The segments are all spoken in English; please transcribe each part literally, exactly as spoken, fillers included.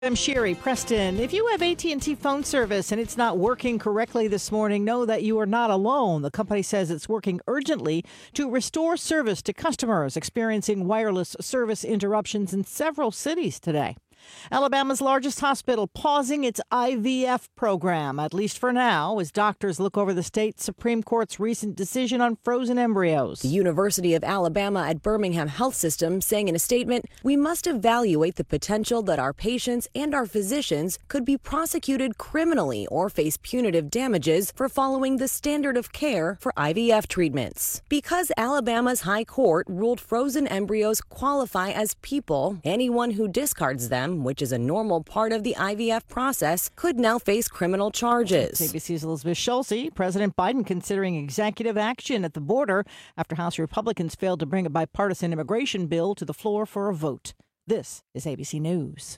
I'm Sherry Preston. If you have A T and T phone service and it's not working correctly this morning, know that you are not alone. The company says it's working urgently to restore service to customers experiencing wireless service interruptions in several cities today. Alabama's largest hospital pausing its I V F program, at least for now, as doctors look over the state Supreme Court's recent decision on frozen embryos. The University of Alabama at Birmingham Health System saying in a statement, "We must evaluate the potential that our patients and our physicians could be prosecuted criminally or face punitive damages for following the standard of care for I V F treatments. Because Alabama's High Court ruled frozen embryos qualify as people, anyone who discards them, which is a normal part of the I V F process, could now face criminal charges." A B C's Elizabeth Schulze. President Biden considering executive action at the border after House Republicans failed to bring a bipartisan immigration bill to the floor for a vote. This is A B C News.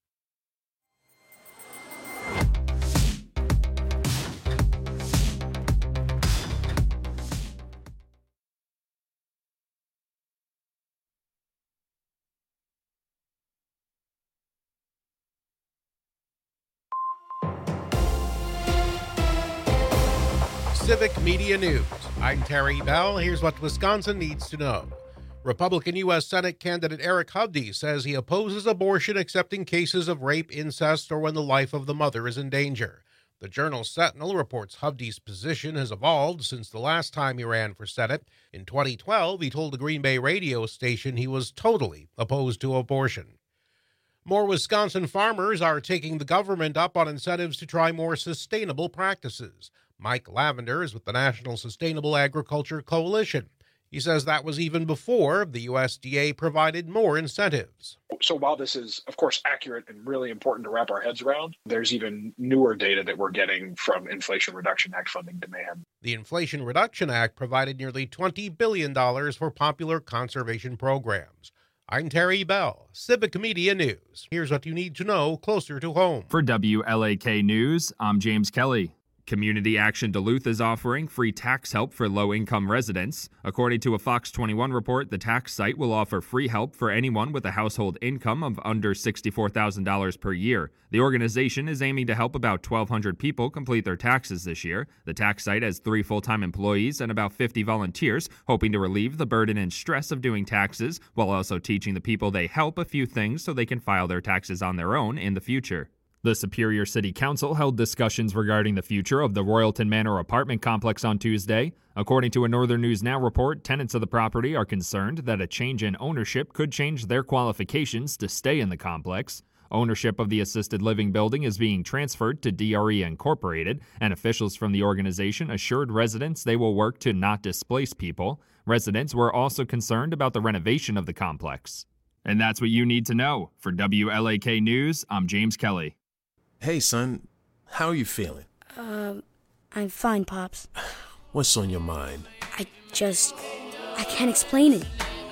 Civic Media News. I'm Terry Bell. Here's what Wisconsin needs to know. Republican U S Senate candidate Eric Hovde says he opposes abortion except in cases of rape, incest, or when the life of the mother is in danger. The Journal Sentinel reports Hovde's position has evolved since the last time he ran for Senate. In twenty twelve, he told the Green Bay radio station he was totally opposed to abortion. More Wisconsin farmers are taking the government up on incentives to try more sustainable practices. Mike Lavender is with the National Sustainable Agriculture Coalition. He says that was even before the U S D A provided more incentives. So while this is, of course, accurate and really important to wrap our heads around, there's even newer data that we're getting from Inflation Reduction Act funding demand. The Inflation Reduction Act provided nearly twenty billion dollars for popular conservation programs. I'm Terry Bell, Civic Media News. Here's what you need to know closer to home. For W L A K News, I'm James Kelly. Community Action Duluth is offering free tax help for low-income residents. According to a Fox twenty-one report, the tax site will offer free help for anyone with a household income of under sixty-four thousand dollars per year. The organization is aiming to help about twelve hundred people complete their taxes this year. The tax site has three full-time employees and about fifty volunteers, hoping to relieve the burden and stress of doing taxes, while also teaching the people they help a few things so they can file their taxes on their own in the future. The Superior City Council held discussions regarding the future of the Royalton Manor apartment complex on Tuesday. According to a Northern News Now report, tenants of the property are concerned that a change in ownership could change their qualifications to stay in the complex. Ownership of the assisted living building is being transferred to D R E Incorporated, and officials from the organization assured residents they will work to not displace people. Residents were also concerned about the renovation of the complex. And that's what you need to know. For W L A K News, I'm James Kelly. Hey, son, how are you feeling? Um, I'm fine, Pops. What's on your mind? I just... I can't explain it.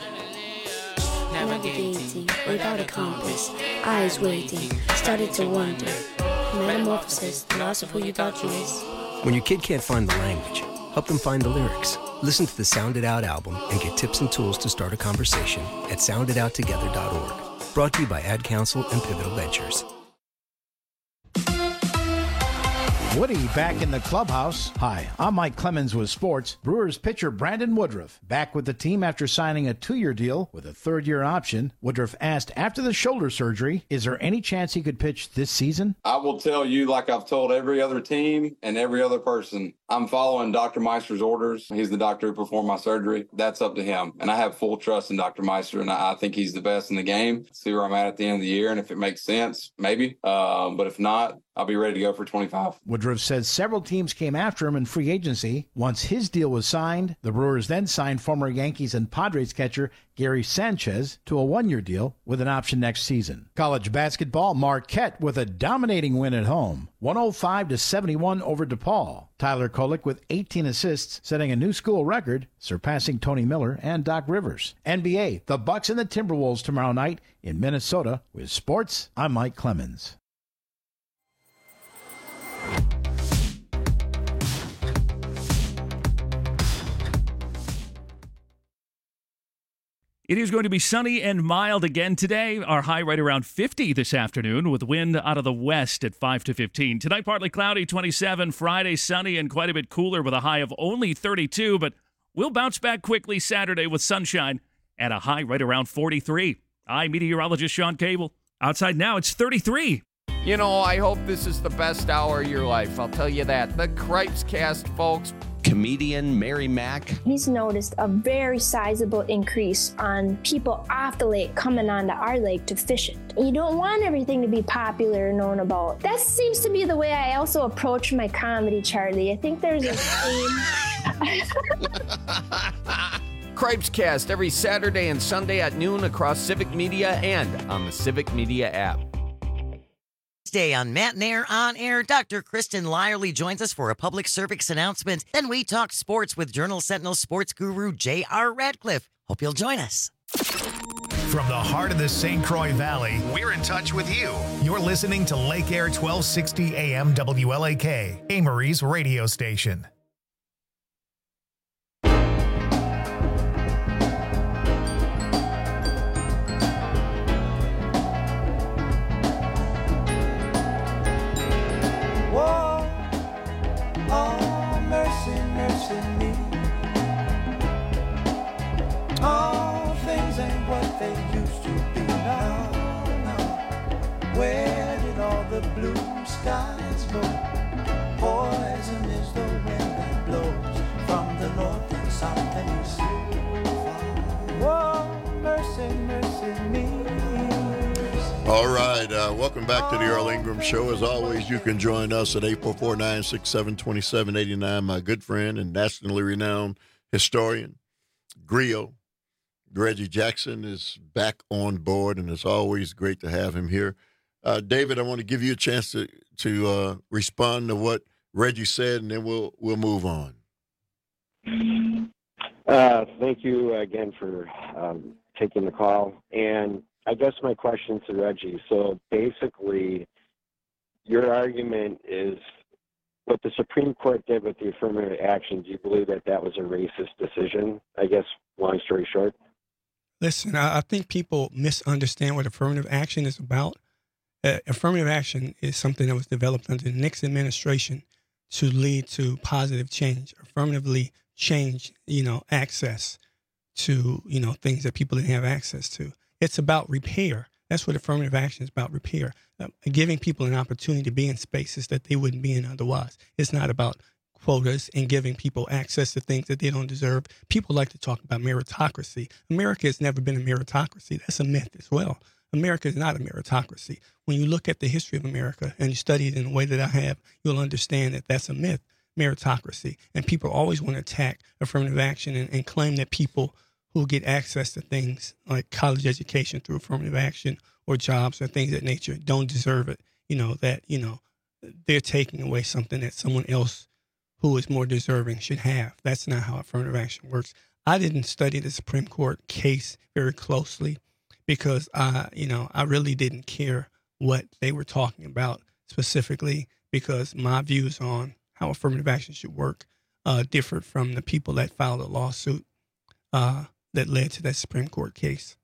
Navigating without a compass, eyes waiting, started to wonder. Metamorphosis, the loss of who you thought you was. When your kid can't find the language, help them find the lyrics. Listen to the Sound It Out album and get tips and tools to start a conversation at sound it out together dot org. Brought to you by Ad Council and Pivotal Ventures. Woody back in the clubhouse. Hi, I'm Mike Clemens with sports. Brewers pitcher Brandon Woodruff back with the team after signing a two-year deal with a third-year option. Woodruff asked after the shoulder surgery, is there any chance he could pitch this season? I will tell you, like I've told every other team and every other person, I'm following Doctor Meister's orders. He's the doctor who performed my surgery. That's up to him. And I have full trust in Doctor Meister, and I think he's the best in the game. See where I'm at at the end of the year, and if it makes sense, maybe. Um, but if not, I'll be ready to go for twenty-five. Woodruff says several teams came after him in free agency. Once his deal was signed, the Brewers then signed former Yankees and Padres catcher Gary Sanchez to a one-year deal with an option next season. College basketball, Marquette with a dominating win at home, one oh five to seventy-one over DePaul. Tyler Kolek with eighteen assists, setting a new school record, surpassing Tony Miller and Doc Rivers. N B A, the Bucks and the Timberwolves tomorrow night in Minnesota. With sports, I'm Mike Clemens. It is going to be sunny and mild again today. Our high right around fifty this afternoon with wind out of the west at five to fifteen. Tonight, partly cloudy, twenty-seven. Friday, sunny and quite a bit cooler with a high of only thirty-two. But we'll bounce back quickly Saturday with sunshine at a high right around forty-three. I'm meteorologist Sean Cable. Outside now, it's thirty-three. You know, I hope this is the best hour of your life. I'll tell you that. The Cripes Cast, folks. Comedian Mary Mack. He's noticed a very sizable increase on people off the lake coming onto our lake to fish it. You don't want everything to be popular and known about. That seems to be the way I also approach my comedy, Charlie. I think there's a theme. Cripes Cast every Saturday and Sunday at noon across Civic Media and on the Civic Media app. Today on Matt and Air On Air, Doctor Kristen Lyerly joins us for a public service announcement. Then we talk sports with Journal Sentinel sports guru J R Radcliffe. Hope you'll join us. From the heart of the Saint Croix Valley, we're in touch with you. You're listening to Lake Air twelve sixty A M W L A K, Amory's radio station. Oh, mercy, mercy me. All things ain't what they used to be now, now. Where did all the blue skies go? Poison is the wind that blows from the north and south and east. Whoa, mercy, mercy me. All right, uh, welcome back to the Earl Ingram Show. As always, you can join us at eight four four, nine six seven, two seven eight nine. My good friend and nationally renowned historian, griot, Reggie Jackson, is back on board, and it's always great to have him here. Uh, David, I want to give you a chance to to uh, respond to what Reggie said, and then we'll we'll move on. Uh, thank you again for um, taking the call. And I guess my question to Reggie, so basically your argument is what the Supreme Court did with the affirmative action, do you believe that that was a racist decision? I guess, long story short. Listen, I, I think people misunderstand what affirmative action is about. Uh, affirmative action is something that was developed under the Nixon administration to lead to positive change, affirmatively change, you know, access to, you know, things that people didn't have access to. It's about repair. That's what affirmative action is about, repair, uh, giving people an opportunity to be in spaces that they wouldn't be in otherwise. It's not about quotas and giving people access to things that they don't deserve. People like to talk about meritocracy. America has never been a meritocracy. That's a myth as well. America is not a meritocracy. When you look at the history of America and you study it in the way that I have, you'll understand that that's a myth, meritocracy. And people always want to attack affirmative action and, and claim that people who get access to things like college education through affirmative action or jobs or things of that nature don't deserve it. You know, that, you know, they're taking away something that someone else who is more deserving should have. That's not how affirmative action works. I didn't study the Supreme Court case very closely because, I, you know, I really didn't care what they were talking about specifically because my views on how affirmative action should work uh, differed from the people that filed a lawsuit uh, that led to that Supreme Court case.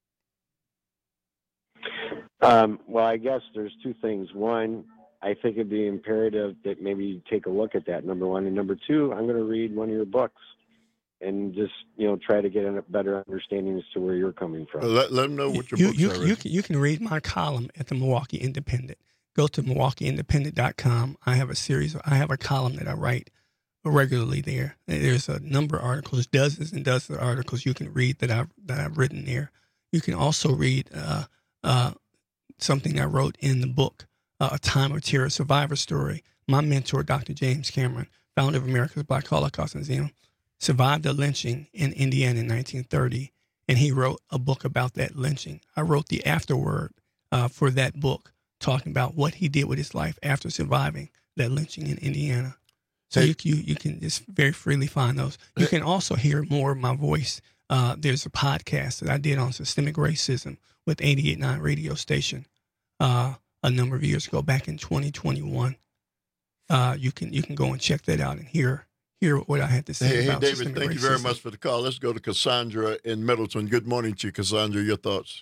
Um, well, I guess there's two things. One, I think it'd be imperative that maybe you take a look at that, number one. And number two, I'm going to read one of your books and just, you know, try to get a better understanding as to where you're coming from. Let, let them know what your you, books you, are. You, you can read my column at the Milwaukee Independent. Go to milwaukee independent dot com. I have a series, I have a column that I write regularly there. There's a number of articles, dozens and dozens of articles you can read that I've, that I've written there. You can also read uh, uh, something I wrote in the book, uh, A Time of Terror Survivor Story. My mentor, Doctor James Cameron, founder of America's Black Holocaust Museum, survived a lynching in Indiana in nineteen thirty, and he wrote a book about that lynching. I wrote the afterword uh, for that book, talking about what he did with his life after surviving that lynching in Indiana. So hey. you, you you can just very freely find those. You can also hear more of my voice. Uh, there's a podcast that I did on systemic racism with eighty-eight point nine radio station uh, a number of years ago, back in twenty twenty-one. Uh, you can you can go and check that out and hear hear what I had to say. Hey, hey about David, systemic thank you very racism. much for the call. Let's go to Cassandra in Middleton. Good morning to you, Cassandra. Your thoughts?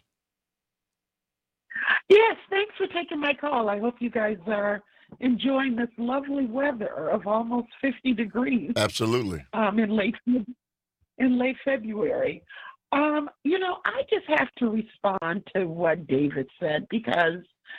Yes, thanks for taking my call. I hope you guys are enjoying this lovely weather of almost fifty degrees. Absolutely. Um, in late in late February. Um, you know, I just have to respond to what David said because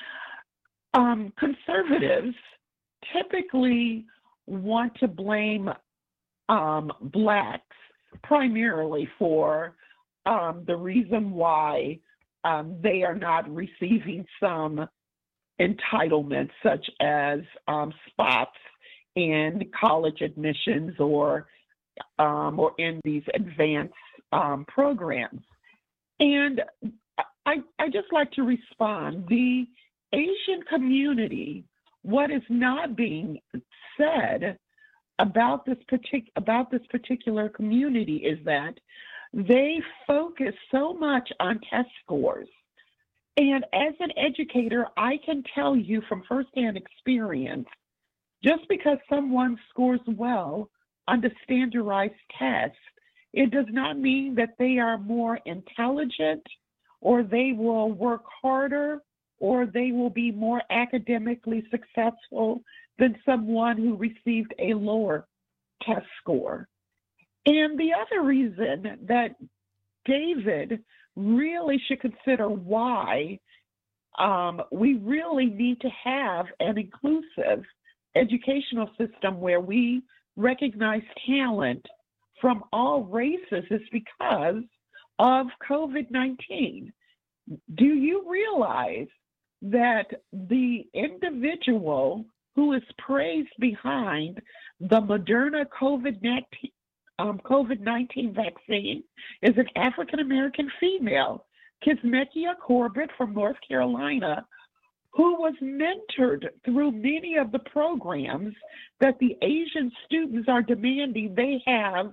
um, conservatives typically want to blame um, blacks primarily for um, the reason why um, they are not receiving some entitlements, such as um, spots in college admissions or um, or in these advanced um, programs. And I, I just like to respond. The Asian community, what is not being said about this partic- about this particular community is that they focus so much on test scores. And as an educator, I can tell you from firsthand experience, just because someone scores well on the standardized test, it does not mean that they are more intelligent or they will work harder or they will be more academically successful than someone who received a lower test score. And the other reason that David really should consider why um, we really need to have an inclusive educational system where we recognize talent from all races is because of COVID nineteen. Do you realize that the individual who is praised behind the Moderna COVID nineteen Um, COVID nineteen vaccine is an African-American female, Kizzmekia Corbett from North Carolina, who was mentored through many of the programs that the Asian students are demanding they have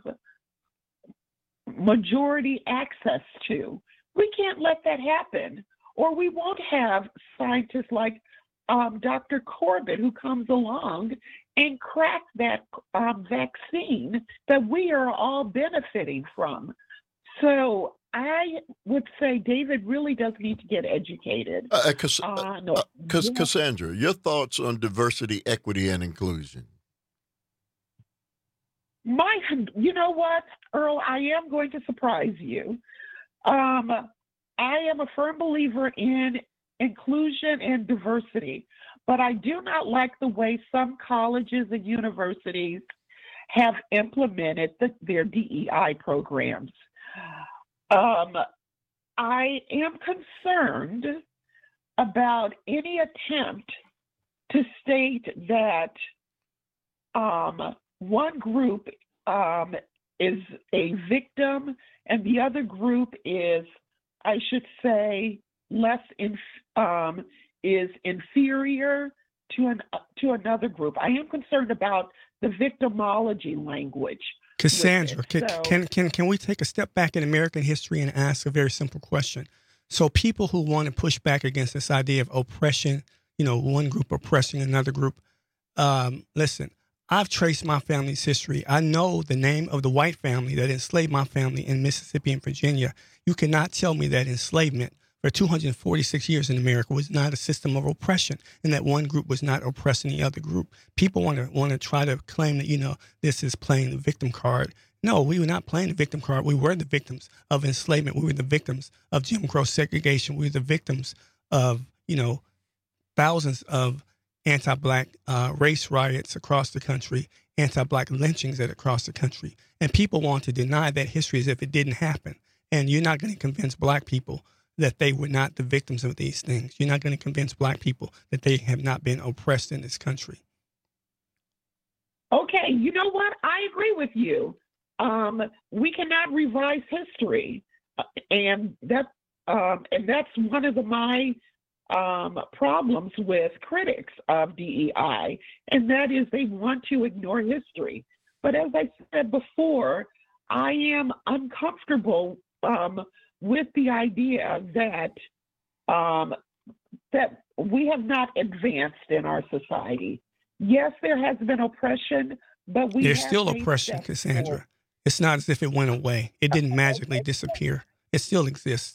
majority access to. We can't let that happen, or we won't have scientists like um, Doctor Corbett who comes along and crack that um, vaccine that we are all benefiting from. So I would say David really does need to get educated. Uh, uh, Cass- uh, uh, uh, Cass- yeah. Cassandra, your thoughts on diversity, equity, and inclusion? My, you know what, Earl, I am going to surprise you. Um, I am a firm believer in inclusion and diversity, but I do not like the way some colleges and universities have implemented the, their D E I programs. Um, I am concerned about any attempt to state that um, one group um, is a victim and the other group is, I should say, less in, um, is inferior to an to another group. I am concerned about the victimology language. Cassandra, can, so, can can can we take a step back in American history and ask a very simple question? So people who want to push back against this idea of oppression, you know, one group oppressing another group, um, listen, I've traced my family's history. I know the name of the white family that enslaved my family in Mississippi and Virginia. You cannot tell me that enslavement for two hundred forty-six years in America was not a system of oppression and that one group was not oppressing the other group. People want to want to try to claim that, you know, this is playing the victim card. No, we were not playing the victim card. We were the victims of enslavement. We were the victims of Jim Crow segregation. We were the victims of, you know, thousands of anti-black uh, race riots across the country, anti-black lynchings that across the country. And people want to deny that history as if it didn't happen. And you're not going to convince black people that they were not the victims of these things. You're not going to convince black people that they have not been oppressed in this country. Okay, you know what? I agree with you. Um, we cannot revise history, uh, and that um, and that's one of the, my um, problems with critics of D E I, and that is they want to ignore history. But as I said before, I am uncomfortable um, with the idea that um, that we have not advanced in our society. Yes, there has been oppression, But we There's have still made oppression, steps Cassandra. forward. It's not as if it went away. It didn't magically disappear. It still exists.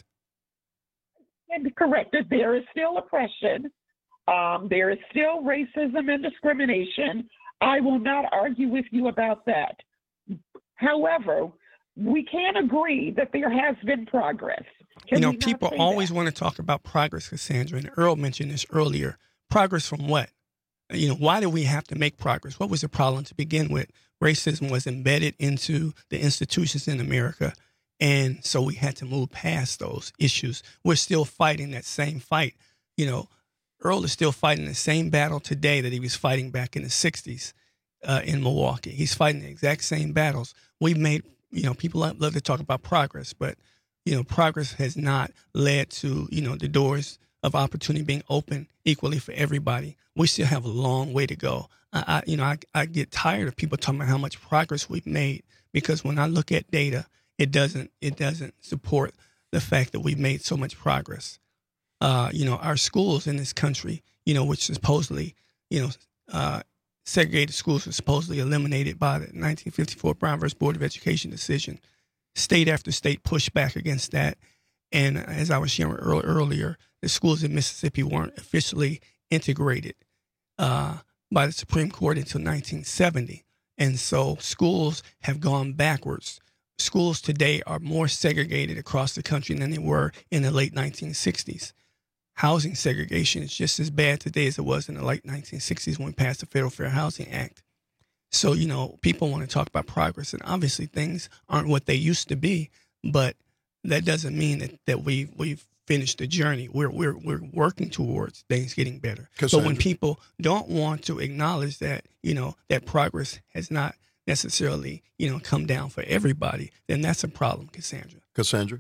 And correct that there is still oppression. Um, there is still racism and discrimination. I will not argue with you about that. However, we can agree that there has been progress. Can you know, we not people say always that? want to talk about progress, Cassandra, and Earl mentioned this earlier. Progress from what? You know, why do we have to make progress? What was the problem to begin with? Racism was embedded into the institutions in America, and so we had to move past those issues. We're still fighting that same fight. You know, Earl is still fighting the same battle today that he was fighting back in the sixties uh, in Milwaukee. He's fighting the exact same battles. We've made, you know, people love to talk about progress, but, you know, progress has not led to, you know, the doors of opportunity being open equally for everybody. We still have a long way to go. I, I you know, I, I get tired of people talking about how much progress we've made, because when I look at data, it doesn't it doesn't support the fact that we've made so much progress. Uh, you know, our schools in this country, you know, which supposedly, you know, uh, segregated schools were supposedly eliminated by the nineteen fifty-four Brown versus Board of Education decision. State after state pushed back against that. And as I was sharing earlier, the schools in Mississippi weren't officially integrated uh, by the Supreme Court until nineteen seventy. And so schools have gone backwards. Schools today are more segregated across the country than they were in the late nineteen sixties. Housing segregation is just as bad today as it was in the late nineteen sixties when we passed the Federal Fair Housing Act. So, you know, people want to talk about progress, and obviously things aren't what they used to be, but that doesn't mean that, that we've, we've finished the journey. We're, we're, we're working towards things getting better. So when people don't want to acknowledge that, you know, that progress has not necessarily, you know, come down for everybody, then that's a problem, Cassandra. Cassandra?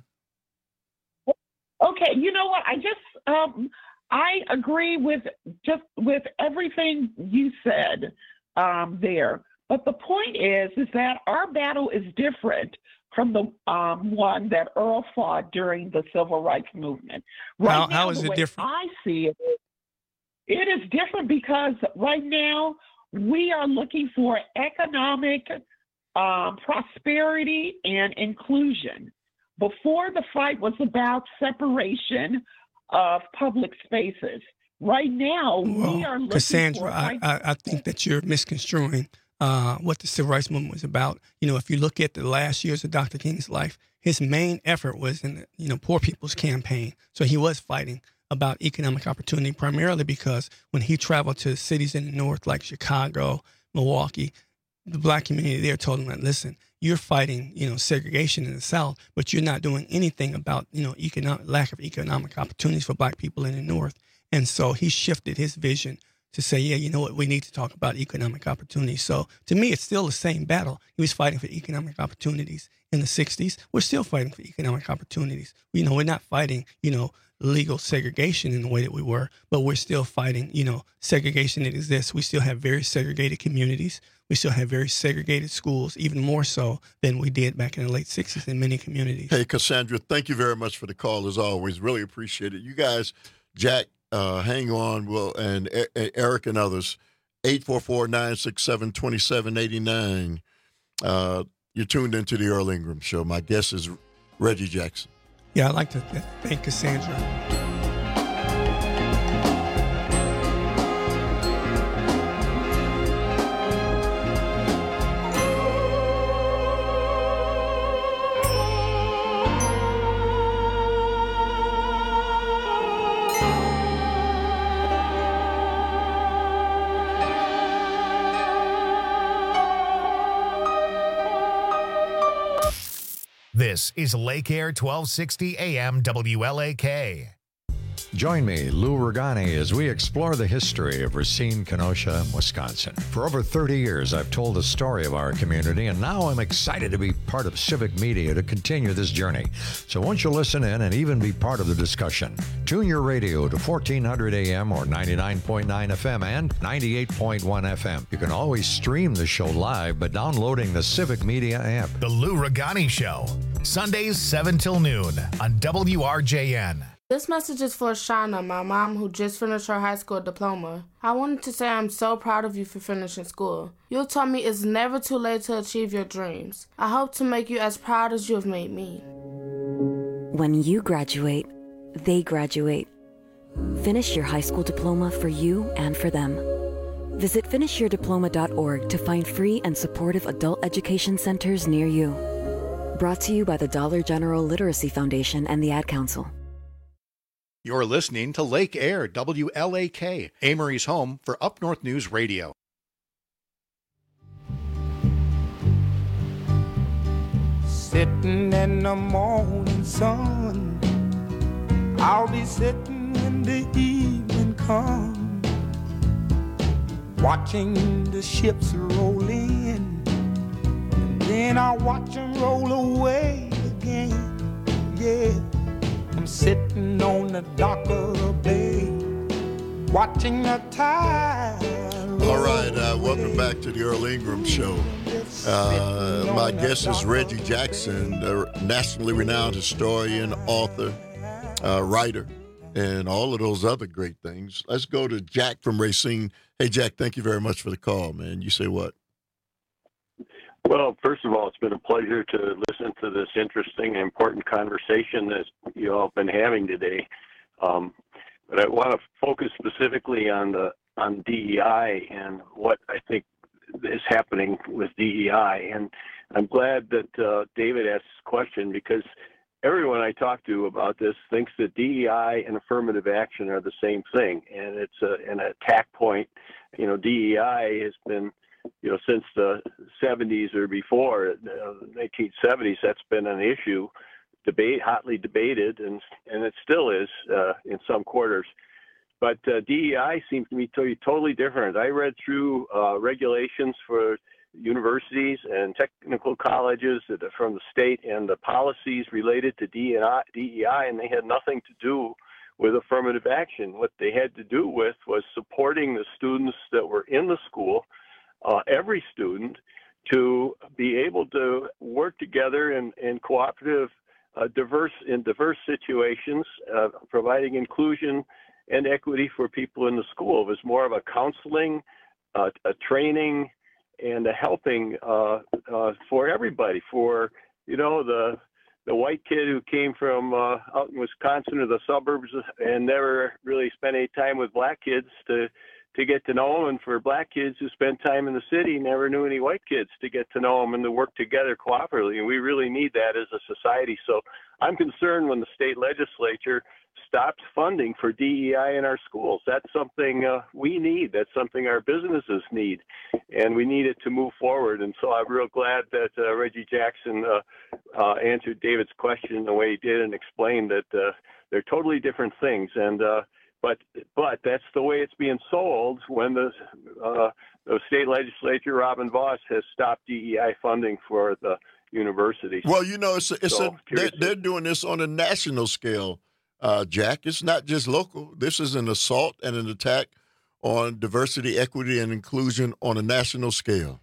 Okay, you know what? I just um, I agree with just with everything you said um, there. But the point is, is that our battle is different from the um, one that Earl fought during the Civil Rights Movement. Right how, now, how is the it way different? I see it, it is different because right now we are looking for economic um, prosperity and inclusion. Before, the fight was about separation of public spaces. Right now, well, we are looking Cassandra, for... I, I, I think that you're misconstruing uh, what the Civil Rights Movement was about. You know, if you look at the last years of Doctor King's life, his main effort was in the, you know, Poor People's Campaign. So he was fighting about economic opportunity, primarily because when he traveled to cities in the North like Chicago, Milwaukee, the Black community there told him that, listen, you're fighting, you know, segregation in the South, but you're not doing anything about, you know, economic lack of economic opportunities for Black people in the North. And so he shifted his vision to say, yeah, you know what, we need to talk about economic opportunities. So to me, it's still the same battle. He was fighting for economic opportunities in the sixties. We're still fighting for economic opportunities. You know, we're not fighting, you know, legal segregation in the way that we were, but we're still fighting, you know, segregation that exists. We still have very segregated communities. We still have very segregated schools, even more so than we did back in the late sixties in many communities. Hey, Cassandra, thank you very much for the call, as always. Really appreciate it. You guys, Jack, uh, hang on, Will, and e- Eric and others, eight four four, nine six seven, two seven eight nine. Uh, you're tuned into the Earl Ingram Show. My guest is Reggie Jackson. Yeah, I'd like to th- thank Cassandra. This is Lake Air twelve sixty A M W L A K. Join me, Lou Regani, as we explore the history of Racine, Kenosha, Wisconsin. For over thirty years, I've told the story of our community, and now I'm excited to be part of Civic Media to continue this journey. So won't you listen in and even be part of the discussion? Tune your radio to fourteen hundred A M or ninety-nine point nine F M and ninety-eight point one F M. You can always stream the show live by downloading the Civic Media app. The Lou Regani Show, Sundays seven till noon on W R J N. This message is for Shauna, my mom, who just finished her high school diploma. I wanted to say I'm so proud of you for finishing school. You taught me it's never too late to achieve your dreams. I hope to make you as proud as you have made me. When you graduate, they graduate. Finish your high school diploma for you and for them. Visit finish your diploma dot org to find free and supportive adult education centers near you. Brought to you by the Dollar General Literacy Foundation and the Ad Council. You're listening to Lake Air, W L A K, Amory's home for Up North News Radio. Sitting in the morning sun, I'll be sitting when the evening comes, watching the ships roll in, and then I'll watch them roll away again, yeah. I'm sitting on the dock of the bay, watching the tide. All right, uh, welcome back to the Earl Ingram Show. Uh, my guest is Reggie Jackson, a nationally renowned historian, author, uh, writer, and all of those other great things. Let's go to Jack from Racine. Hey, Jack, thank you very much for the call, man. You say what? Well, first of all, it's been a pleasure to listen to this interesting and important conversation that you all have been having today. Um, but I want to focus specifically on the on D E I and what I think is happening with D E I. And I'm glad that uh, David asked this question, because everyone I talk to about this thinks that D E I and affirmative action are the same thing, and it's a, an attack point. You know, D E I has been, you know, since the seventies or before, uh, nineteen seventies, that's been an issue, debate, hotly debated, and and it still is uh, in some quarters. But uh, D E I seems to me to be totally different. I read through uh, regulations for universities and technical colleges from the state and the policies related to D E I, and they had nothing to do with affirmative action. What they had to do with was supporting the students that were in the school, uh, every student, to be able to work together in, in cooperative, uh, diverse in diverse situations, uh, providing inclusion and equity for people in the school. It was more of a counseling, uh, a training, and a helping uh, uh, for everybody. For, you know, the the white kid who came from uh, out in Wisconsin or the suburbs and never really spent any time with black kids to to get to know them, and for black kids who spent time in the city, never knew any white kids, to get to know them and to work together cooperatively. And we really need that as a society. So I'm concerned when the state legislature stops funding for D E I in our schools. That's something uh, we need. That's something our businesses need, and we need it to move forward. And so I'm real glad that uh, Reggie Jackson uh, uh, answered David's question the way he did and explained that uh, they're totally different things. And uh, but but that's the way it's being sold when the, uh, the state legislature, Robin Vos, has stopped D E I funding for the universities. Well, you know, it's a, it's so, a, they're, they're doing this on a national scale. Uh, Jack, it's not just local. This is an assault and an attack on diversity, equity, and inclusion on a national scale.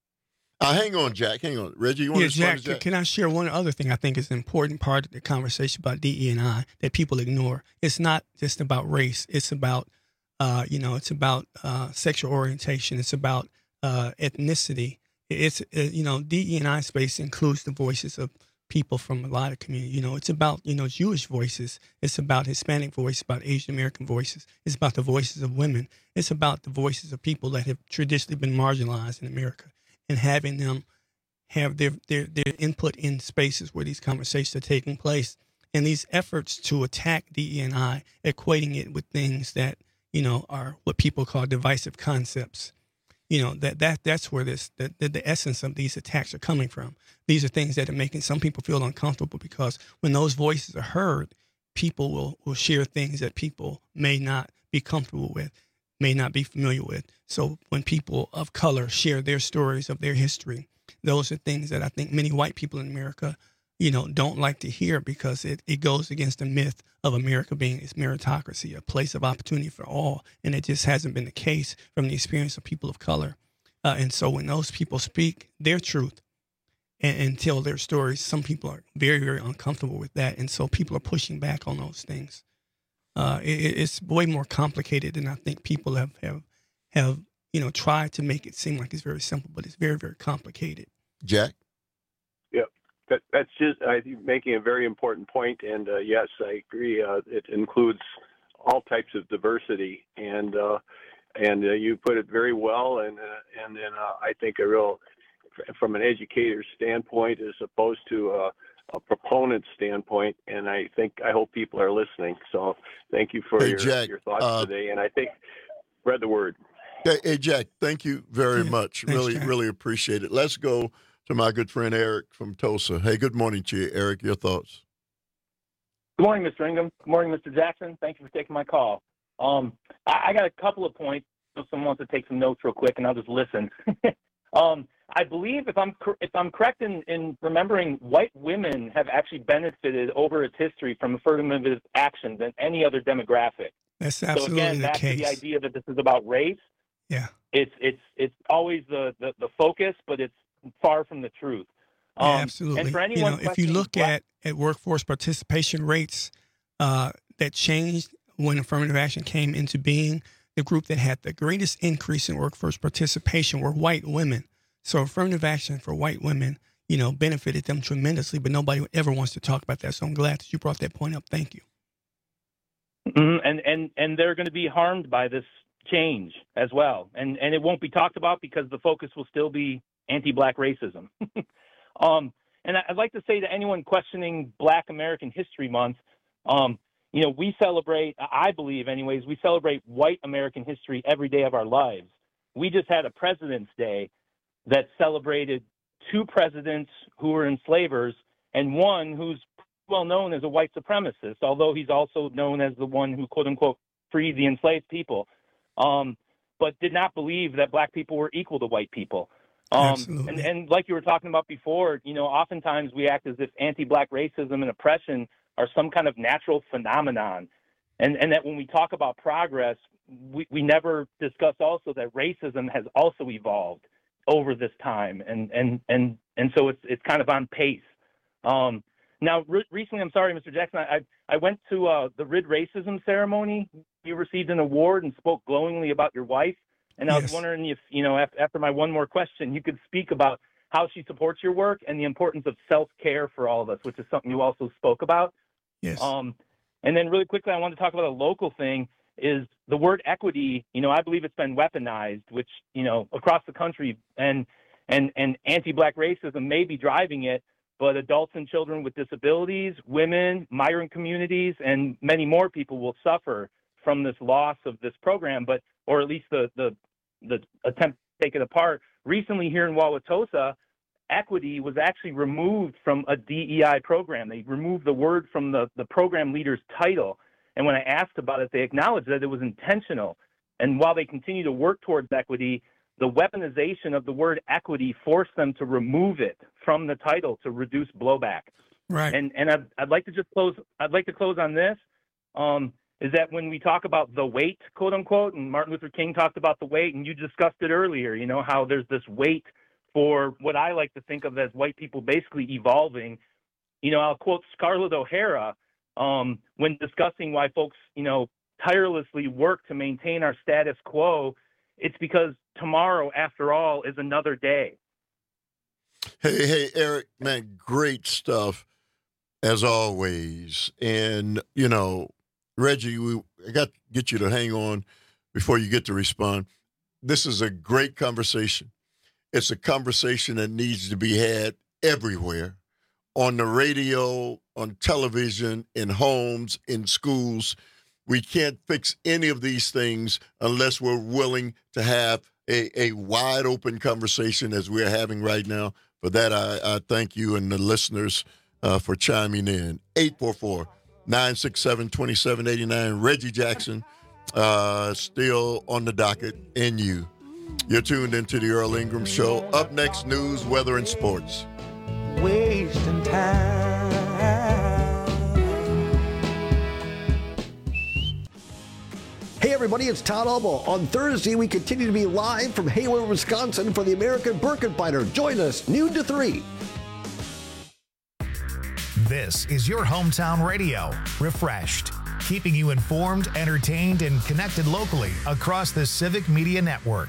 Uh, hang on, Jack. Hang on. Reggie, you want yeah, to Jack, respond to Jack? Can I share one other thing I think is an important part of the conversation about D E and I that people ignore? It's not just about race. It's about, uh, you know, it's about uh, sexual orientation. It's about uh, ethnicity. It's, uh, you know, D E and I space includes the voices of people from a lot of communities. You know, it's about, you know, Jewish voices. It's about Hispanic voices, about Asian American voices. It's about the voices of women. It's about the voices of people that have traditionally been marginalized in America, and having them have their, their, their input in spaces where these conversations are taking place. And these efforts to attack D E and I, equating it with things that, you know, are what people call divisive concepts. You know, that, that that's where this the, the, the essence of these attacks are coming from. These are things that are making some people feel uncomfortable, because when those voices are heard, people will, will share things that people may not be comfortable with, may not be familiar with. So when people of color share their stories of their history, those are things that I think many white people in America, you know, don't like to hear, because it, it goes against the myth of America being its meritocracy, a place of opportunity for all. And it just hasn't been the case from the experience of people of color. Uh, and so when those people speak their truth and, and tell their stories, some people are very, very uncomfortable with that. And so people are pushing back on those things. Uh, it, it's way more complicated than I think people have, have, have, you know, tried to make it seem like it's very simple, but it's very, very complicated. Jack? Yeah, that, that's just, I think, making a very important point. And uh, yes, I agree. Uh, it includes all types of diversity. And, uh, and uh, you put it very well. And, uh, and then uh, I think a real, from an educator's standpoint, as opposed to uh, a proponent standpoint, and I think I hope people are listening. So thank you for hey, your, Jack, your thoughts uh, today, and I think spread the word. Hey, hey Jack, thank you very yeah. much. Thanks, really, Jack. really appreciate it. Let's go to my good friend Eric from Tulsa. Hey, good morning to you, Eric. Your thoughts? Good morning, Mister Ingham. Good morning, Mister Jackson. Thank you for taking my call. Um, I, I got a couple of points. If someone wants to take some notes real quick, and I'll just listen. um, I believe, if I'm if I'm correct in, in remembering, white women have actually benefited over its history from affirmative action than any other demographic. That's absolutely so again, the back case. to the idea that this is about race. Yeah. It's it's it's always the, the, the focus, but it's far from the truth. Yeah, Um, absolutely. And for you anyone know, if you questioning look black- at, at workforce participation rates uh, that changed when affirmative action came into being, the group that had the greatest increase in workforce participation were white women. So affirmative action for white women, you know, benefited them tremendously, but nobody ever wants to talk about that. So I'm glad that you brought that point up. Thank you. Mhm, and and and they're going to be harmed by this change as well, and and it won't be talked about because the focus will still be anti-black racism. um, and I'd like to say to anyone questioning Black American History Month, um, you know, we celebrate, I believe anyways, we celebrate white American history every day of our lives. We just had a President's Day that celebrated two presidents who were enslavers and one who's well known as a white supremacist, although he's also known as the one who, quote unquote, freed the enslaved people, um, but did not believe that black people were equal to white people. Um, Absolutely. and, and like you were talking about before, you know, oftentimes we act as if anti-black racism and oppression are some kind of natural phenomenon. And, and that when we talk about progress, we, we never discuss also that racism has also evolved over this time. And, and, and, and so it's, it's kind of on pace. Um, now, re- recently, I'm sorry, Mister Jackson, I, I went to uh, the R I D racism ceremony. You received an award and spoke glowingly about your wife. And I Yes. was wondering if, you know, after, after my one more question, you could speak about how she supports your work and the importance of self-care for all of us, which is something you also spoke about. Yes. Um, and then really quickly, I want to talk about a local thing is the word equity. You know, I believe it's been weaponized, which, you know, across the country, and, and, and anti-black racism may be driving it, but adults and children with disabilities, women, migrant communities, and many more people will suffer from this loss of this program, but, or at least the, the, the attempt to take it apart. Recently here in Wauwatosa, equity was actually removed from a D E I program. They removed the word from the, the program leader's title. And when I asked about it, they acknowledged that it was intentional. And while they continue to work towards equity, the weaponization of the word equity forced them to remove it from the title to reduce blowback. Right. And and I'd, I'd like to just close. I'd like to close on this. Um, is that when we talk about the weight, quote unquote, and Martin Luther King talked about the weight, and you discussed it earlier. You know how there's this weight for what I like to think of as white people basically evolving. You know, I'll quote Scarlett O'Hara um, when discussing why folks, you know, tirelessly work to maintain our status quo. It's because tomorrow, after all, is another day. Hey, hey, Eric, man, great stuff as always. And, you know, Reggie, we I got to get you to hang on before you get to respond. This is a great conversation. It's a conversation that needs to be had everywhere, on the radio, on television, in homes, in schools. We can't fix any of these things unless we're willing to have a, a wide open conversation as we're having right now. For that, I, I thank you and the listeners uh, for chiming in. eight four four, nine six seven, two seven eight nine. Reggie Jackson uh, still on the docket, and you. You're tuned into the Earl Ingram Show. Up next, news, weather, and sports. Wasting time. Hey everybody, it's Todd Albo. On Thursday, we continue to be live from Hayward, Wisconsin for the American Birkenbinder. Join us, noon to three. This is your hometown radio, refreshed. keeping you informed, entertained, and connected locally across the Civic Media Network.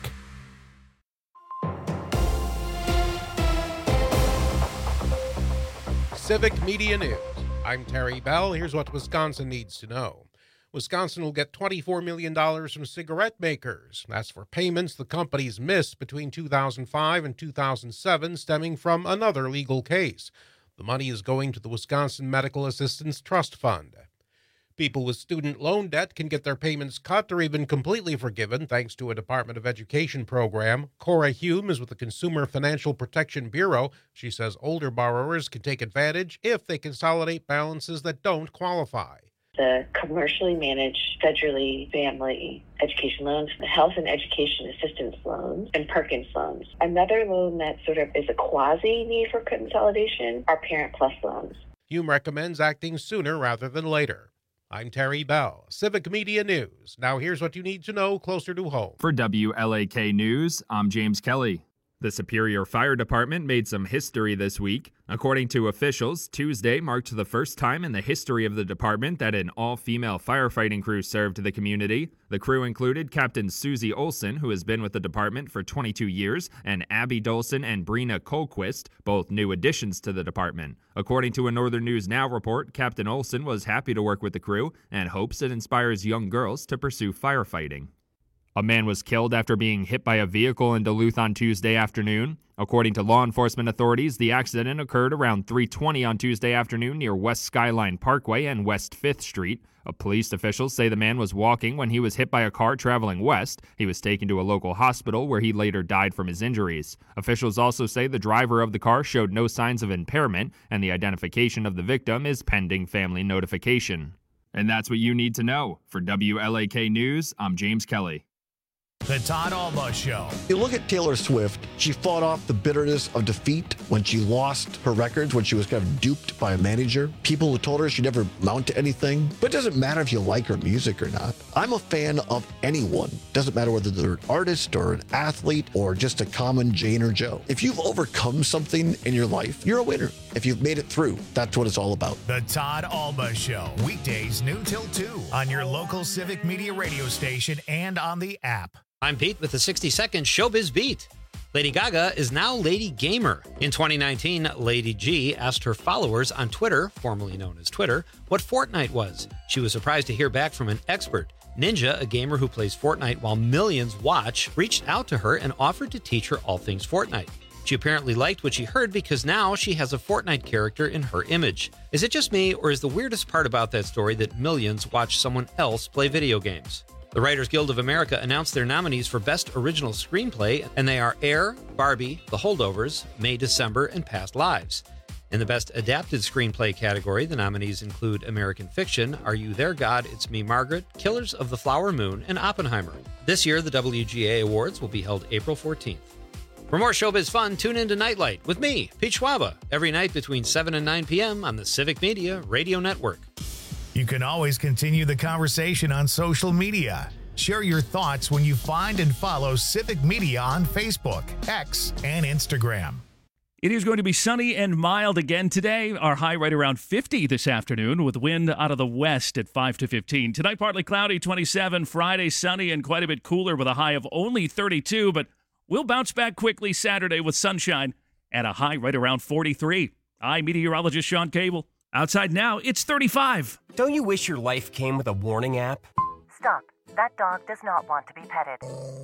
Civic Media News. I'm Terry Bell. Here's what Wisconsin needs to know. Wisconsin will get twenty-four million dollars from cigarette makers. That's for payments the companies missed between two thousand five and two thousand seven, stemming from another legal case. The money is going to the Wisconsin Medical Assistance Trust Fund. People with student loan debt can get their payments cut or even completely forgiven thanks to a Department of Education program. Cora Hume is with the Consumer Financial Protection Bureau. She says older borrowers can take advantage if they consolidate balances that don't qualify. The commercially managed federally family education loans, the health and education assistance loans, and Perkins loans. Another loan that sort of is a quasi need for consolidation are Parent Plus loans. Hume recommends acting sooner rather than later. I'm Terry Bell, Civic Media News. Now here's what you need to know closer to home. For W L A K News, I'm James Kelly. The Superior Fire Department made some history this week. According to officials, Tuesday marked the first time in the history of the department that an all-female firefighting crew served the community. The crew included Captain Susie Olson, who has been with the department for twenty-two years, and Abby Dolson and Brina Colquist, both new additions to the department. According to a Northern News Now report, Captain Olson was happy to work with the crew and hopes it inspires young girls to pursue firefighting. A man was killed after being hit by a vehicle in Duluth on Tuesday afternoon. According to law enforcement authorities, the accident occurred around three twenty on Tuesday afternoon near West Skyline Parkway and West fifth Street. Police officials say the man was walking when he was hit by a car traveling west. He was taken to a local hospital where he later died from his injuries. Officials also say the driver of the car showed no signs of impairment, and the identification of the victim is pending family notification. And that's what you need to know. For W L A K News, I'm James Kelly. The Todd Alba Show. You look at Taylor Swift, she fought off the bitterness of defeat when she lost her records, when she was kind of duped by a manager. People who told her she'd never amount to anything. But it doesn't matter if you like her music or not. I'm a fan of anyone. Doesn't matter whether they're an artist or an athlete or just a common Jane or Joe. If you've overcome something in your life, you're a winner. If you've made it through, that's what it's all about. The Todd Alba Show. Weekdays noon till two on your local Civic Media radio station and on the app. I'm Pete with the sixty second Showbiz Beat. Lady Gaga is now Lady Gamer. In twenty nineteen, Lady G asked her followers on Twitter, formerly known as Twitter, what Fortnite was. She was surprised to hear back from an expert. Ninja, a gamer who plays Fortnite while millions watch, reached out to her and offered to teach her all things Fortnite. She apparently liked what she heard because now she has a Fortnite character in her image. Is it just me, or is the weirdest part about that story that millions watch someone else play video games? The Writers Guild of America announced their nominees for Best Original Screenplay, and they are Air, Barbie, The Holdovers, May, December, and Past Lives. In the Best Adapted Screenplay category, the nominees include American Fiction, Are You There, God? It's Me, Margaret, Killers of the Flower Moon, and Oppenheimer. This year, the W G A Awards will be held April fourteenth. For more showbiz fun, tune in to Nightlight with me, Pete Schwaba, every night between seven and nine p.m. on the Civic Media Radio Network. You can always continue the conversation on social media. Share your thoughts when you find and follow Civic Media on Facebook, X, and Instagram. It is going to be sunny and mild again today. Our high right around fifty this afternoon with wind out of the west at five to fifteen. Tonight, partly cloudy, twenty-seven. Friday, sunny and quite a bit cooler with a high of only thirty-two. But we'll bounce back quickly Saturday with sunshine at a high right around forty-three. I'm meteorologist Sean Cable. Outside now, it's thirty-five. Don't you wish your life came with a warning app? Stop. That dog does not want to be petted.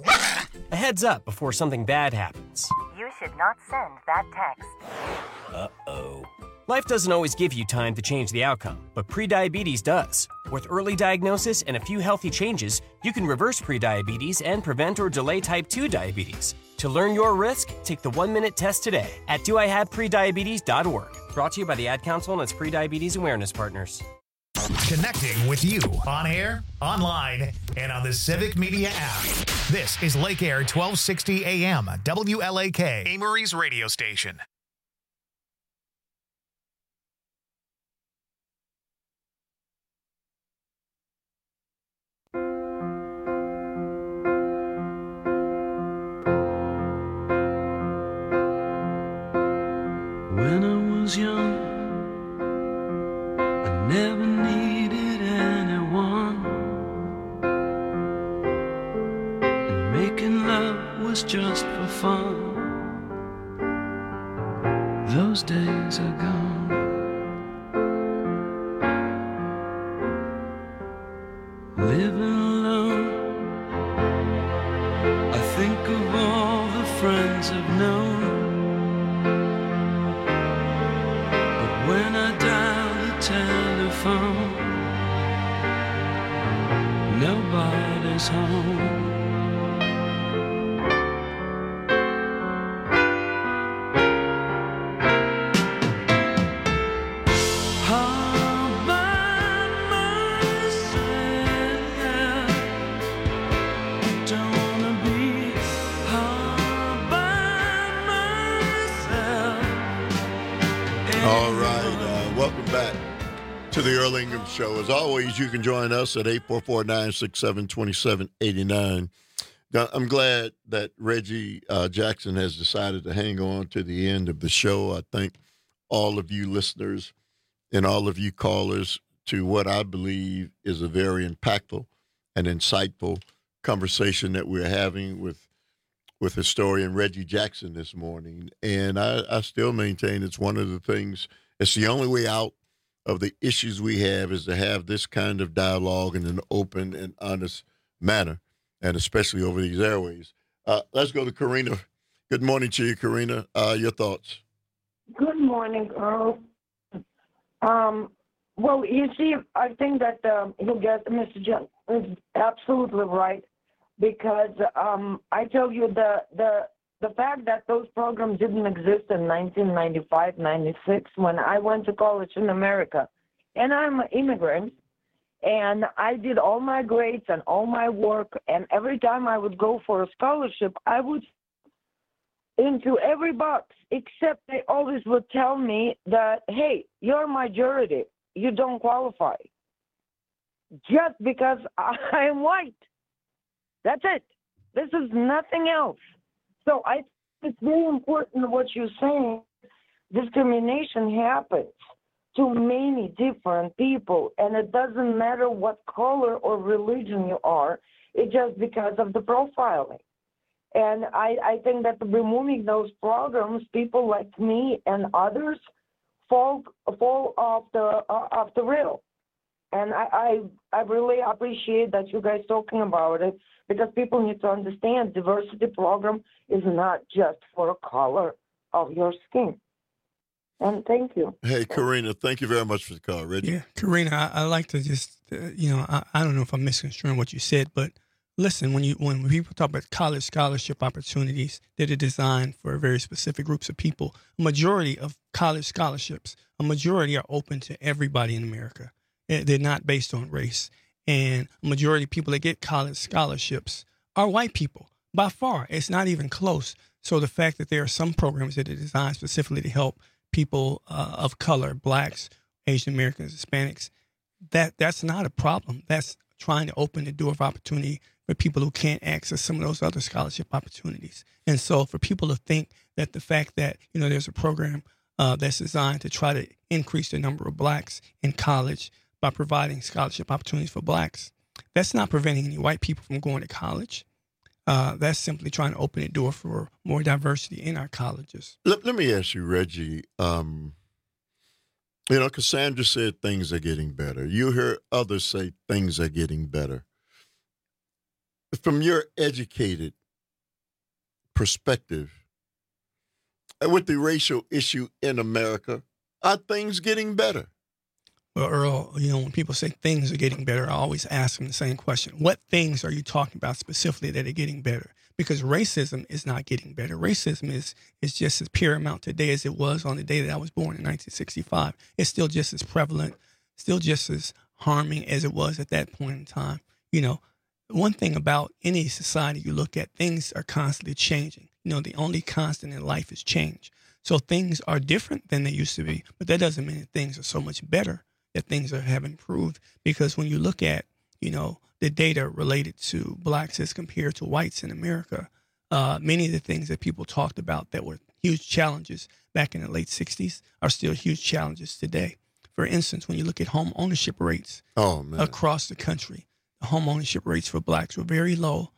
A heads up before something bad happens. You should not send that text. Uh-oh. Life doesn't always give you time to change the outcome, but prediabetes does. With early diagnosis and a few healthy changes, you can reverse prediabetes and prevent or delay type two diabetes. To learn your risk, take the one-minute test today at do I have prediabetes dot org. Brought to you by the Ad Council and its prediabetes awareness partners. Connecting with you on air, online, and on the Civic Media app. This is Lake Air twelve sixty A M, W L A K, Amory's radio station. When I was young, I never needed anyone. making love was just for fun. Those days are gone. Living alone, I think of all the friends I've known. But when I dial the telephone, nobody's home. To the Earl Ingram Show. As always, you can join us at eight four four, nine six seven, two seven eight nine. I'm glad that Reggie uh, Jackson has decided to hang on to the end of the show. I thank all of you listeners and all of you callers to what I believe is a very impactful and insightful conversation that we're having with with historian Reggie Jackson this morning. And I, I still maintain it's one of the things, it's the only way out of the issues we have is to have this kind of dialogue in an open and honest manner, and especially over these airways. Uh, let's go to Karina. Good morning to you, Karina. Uh, your thoughts? Good morning, Earl. Um, well, you see, I think that uh, he'll get Mister John is absolutely right, because um, I tell you the the the fact that those programs didn't exist in nineteen ninety-five, ninety-six when I went to college in America, and I'm an immigrant, and I did all my grades and all my work, and every time I would go for a scholarship, I would into every box, except they always would tell me that, hey, you're a majority, you don't qualify, just because I am white. That's it. This is nothing else. So I think it's very important what you're saying. Discrimination happens to many different people, and it doesn't matter what color or religion you are. It's just because of the profiling. And I, I think that removing those programs, people like me and others fall fall off the uh, off the rail. And I, I I really appreciate that you guys talking about it, because people need to understand diversity program is not just for a color of your skin. And thank you. Hey, Karina, thank you very much for the call, Reggie. Yeah, Karina, I, I like to just, uh, you know, I, I don't know if I'm misconstruing what you said, but listen, when you when people talk about college scholarship opportunities that are designed for very specific groups of people, a majority of college scholarships, a majority are open to everybody in America. They're not based on race. And a majority of people that get college scholarships are white people. By far, it's not even close. So the fact that there are some programs that are designed specifically to help people uh, of color, blacks, Asian Americans, Hispanics, that that's not a problem. That's trying to open the door of opportunity for people who can't access some of those other scholarship opportunities. And so for people to think that the fact that, you know, there's a program uh, that's designed to try to increase the number of blacks in college by providing scholarship opportunities for blacks, that's not preventing any white people from going to college. Uh, that's simply trying to open the door for more diversity in our colleges. Let, let me ask you, Reggie, um, you know, Cassandra said things are getting better. You hear others say things are getting better. From your educated perspective, with the racial issue in America, are things getting better? Well, Earl, you know, when people say things are getting better, I always ask them the same question. What things are you talking about specifically that are getting better? Because racism is not getting better. Racism is is just as paramount today as it was on the day that I was born in nineteen sixty-five. It's still just as prevalent, still just as harming as it was at that point in time. You know, one thing about any society you look at, things are constantly changing. You know, the only constant in life is change. So things are different than they used to be, but that doesn't mean that things are so much better, that things are, have improved. Because when you look at, you know, the data related to blacks as compared to whites in America, uh, many of the things that people talked about that were huge challenges back in the late sixties are still huge challenges today. For instance, when you look at home ownership rates oh, man. across the country, the home ownership rates for blacks were very low.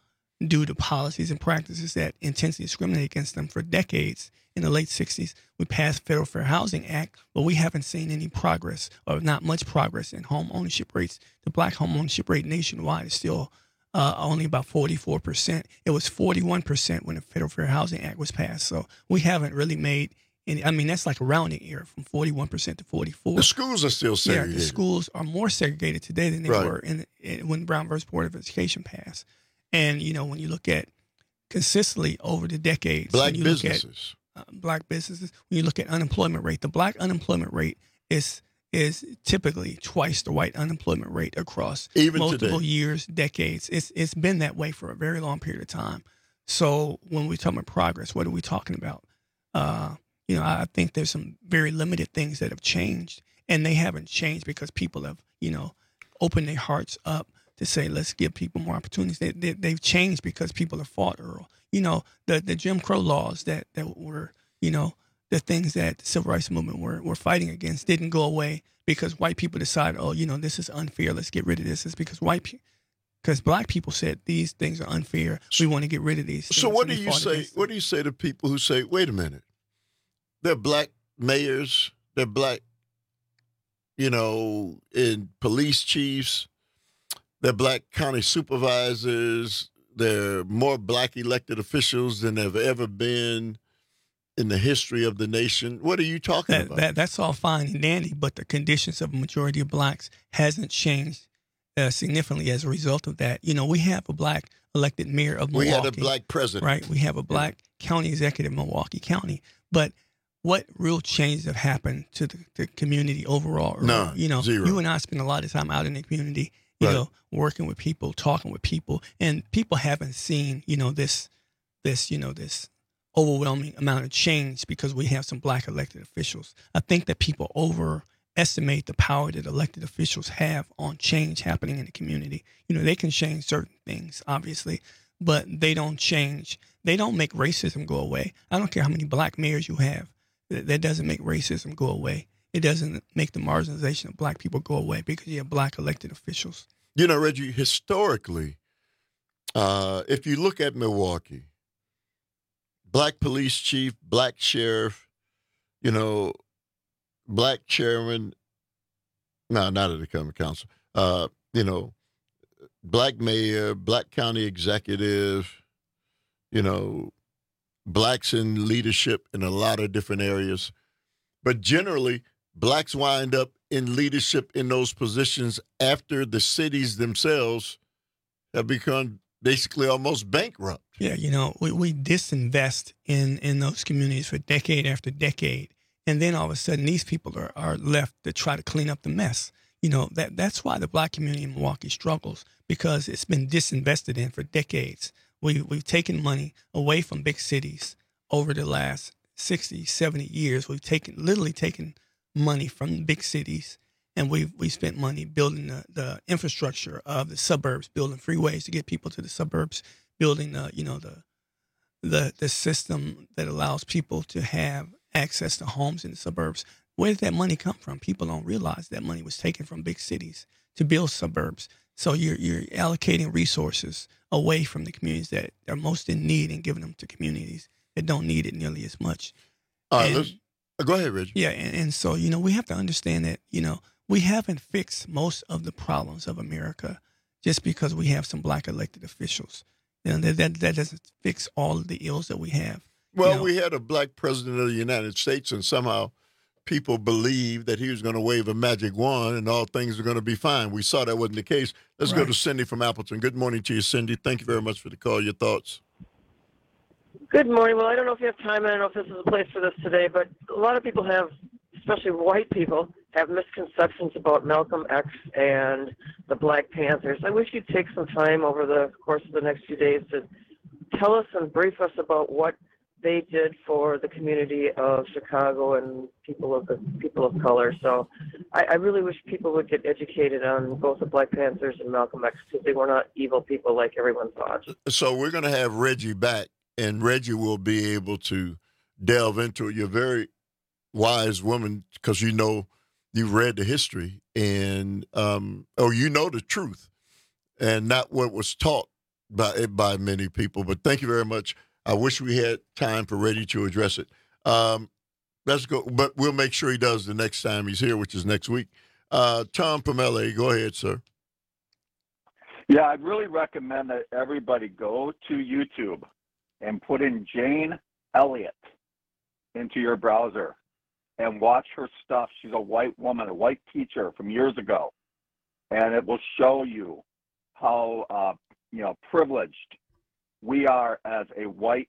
due to policies and practices that intensely discriminate against them for decades. In the late sixties, we passed Federal Fair Housing Act, but we haven't seen any progress or not much progress in home ownership rates. The black home ownership rate nationwide is still uh, only about forty-four percent. It was forty-one percent when the Federal Fair Housing Act was passed. So we haven't really made any, I mean, that's like a rounding error from forty-one percent to forty-four. The schools are still segregated. Yeah, the schools are more segregated today than they Right. were in, in, when Brown versus Board of Education passed. And, you know, when you look at consistently over the decades. Black when you look businesses. At, uh, black businesses. When you look at unemployment rate, the black unemployment rate is is typically twice the white unemployment rate across Even multiple today. years, decades. It's It's been that way for a very long period of time. So when we talk about progress, what are we talking about? Uh, you know, I think there's some very limited things that have changed, and they haven't changed because people have, you know, opened their hearts up to say, let's give people more opportunities. They, they, they've changed because people have fought, Earl. You know, the, the Jim Crow laws that, that were, you know, the things that the civil rights movement were, were fighting against didn't go away because white people decided, oh, you know, this is unfair. Let's get rid of this. It's because white people, because black people said these things are unfair. We want to get rid of these things. So what and do they you fought say? against What do you say to people who say, "Wait a minute, they're black mayors, they're black, you know, in police chiefs, they're black county supervisors, they're more black elected officials than there have ever been in the history of the nation." What are you talking that, about? that that's all fine and dandy, but the conditions of a majority of blacks hasn't changed uh, significantly as a result of that. You know, we have a black elected mayor of Milwaukee. We had a black president. Right. We have a black county executive in Milwaukee County. But what real changes have happened to the, the community overall? No, you know, zero. You and I spend a lot of time out in the community, you Right. know, working with people, talking with people, and people haven't seen, you know, this, this, you know, this overwhelming amount of change because we have some black elected officials. I think that people overestimate the power that elected officials have on change happening in the community. You know, they can change certain things, obviously, but they don't change. They don't make racism go away. I don't care how many black mayors you have. That, that doesn't make racism go away. It doesn't make the marginalization of black people go away because you have black elected officials. You know, Reggie, historically, uh, if you look at Milwaukee, black police chief, black sheriff, you know, black chairman, no, not at the county council, uh, you know, black mayor, black county executive, you know, blacks in leadership in a lot of different areas. But generally, blacks wind up in leadership in those positions after the cities themselves have become basically almost bankrupt. Yeah, you know, we, we disinvest in, in those communities for decade after decade. And then all of a sudden, these people are, are left to try to clean up the mess. You know, that that's why the black community in Milwaukee struggles, because it's been disinvested in for decades. We, we've taken money away from big cities over the last sixty, seventy years. We've taken, literally taken money from big cities, and we've we spent money building the, the infrastructure of the suburbs, building freeways to get people to the suburbs, building the, you know, the the the system that allows people to have access to homes in the suburbs. Where did that money come from? People don't realize that money was taken from big cities to build suburbs. So you're you're allocating resources away from the communities that are most in need and giving them to communities that don't need it nearly as much. All right, And- let's, uh, go ahead, Reggie. yeah, and, and so, you know, we have to understand that, you know, we haven't fixed most of the problems of America just because we have some black elected officials. You know, that, that, that doesn't fix all of the ills that we have. Well, You know, we had a black president of the United States, and somehow people believed that he was going to wave a magic wand and all things were going to be fine. We saw that wasn't the case. Let's go Right. to Cindy from Appleton. Good morning to you, Cindy. Thank you very much for the call. Your thoughts? Good morning. Well, I don't know if you have time. I don't know if this is a place for this today, but a lot of people have, especially white people, have misconceptions about Malcolm X and the Black Panthers. I wish you'd take some time over the course of the next few days to tell us and brief us about what they did for the community of Chicago and people of the people of color. So I, I really wish people would get educated on both the Black Panthers and Malcolm X, because they were not evil people like everyone thought. So we're going to have Reggie back, and Reggie will be able to delve into it. You're a very wise woman because you know, you read the history and, um, or you know the truth and not what was taught by by many people. But thank you very much. I wish we had time for Reggie to address it. Um, let's go, but we'll make sure he does the next time he's here, which is next week. Uh, Tom from L A, go ahead, sir. Yeah, I'd really recommend that everybody go to YouTube and put in Jane Elliott into your browser and watch her stuff. She's a white woman, a white teacher from years ago, and it will show you how uh, you know privileged we are as a white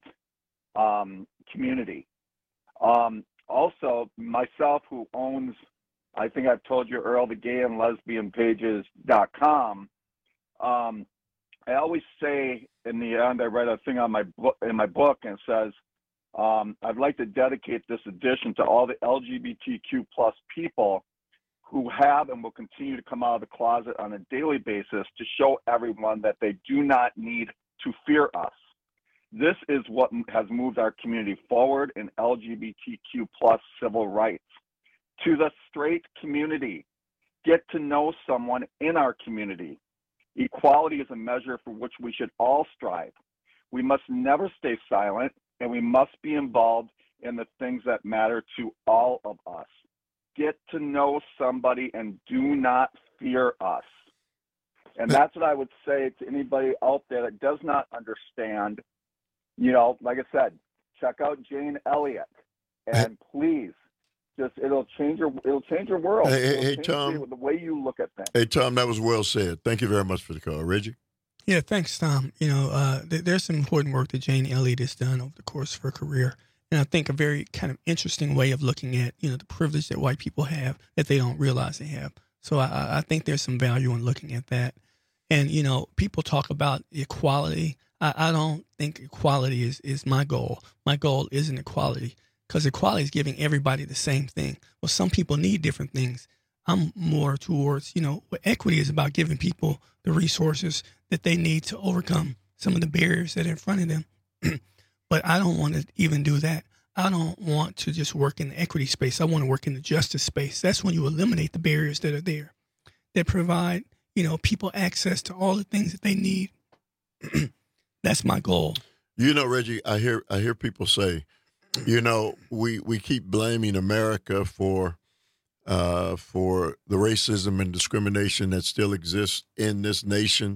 um, community. Um, also, myself, who owns, I think I've told you, Earl, the gay and lesbian pages dot com. Um, I always say in the end, I write a thing on my book in my book and it says, um, I'd like to dedicate this edition to all the L G B T Q plus people who have and will continue to come out of the closet on a daily basis to show everyone that they do not need to fear us. This is what has moved our community forward in L G B T Q plus civil rights. To the straight community, get to know someone in our community. Equality is a measure for which we should all strive. We must never stay silent, and we must be involved in the things that matter to all of us. Get to know somebody and do not fear us. And that's what I would say to anybody out there that does not understand. You know, like I said, check out Jane Elliott, and please, just it'll change your it'll change your world. Hey, hey, It'll hey change Tom. the, the way you look at things. Hey, Tom, that was well said. Thank you very much for the call. Reggie? Yeah, thanks, Tom. You know, uh, th- there's some important work that Jane Elliott has done over the course of her career. And I think a very kind of interesting way of looking at, you know, the privilege that white people have that they don't realize they have. So I, I think there's some value in looking at that. And, you know, people talk about equality. I, I don't think equality is, is my goal. My goal isn't equality, because equality is giving everybody the same thing. Well, some people need different things. I'm more towards, you know, what equity is about giving people the resources that they need to overcome some of the barriers that are in front of them. But I don't want to even do that. I don't want to just work in the equity space. I want to work in the justice space. That's when you eliminate the barriers that are there, that provide, you know, people access to all the things that they need. That's my goal. You know, Reggie, I hear I hear people say, you know, we, we keep blaming America for uh, for the racism and discrimination that still exists in this nation,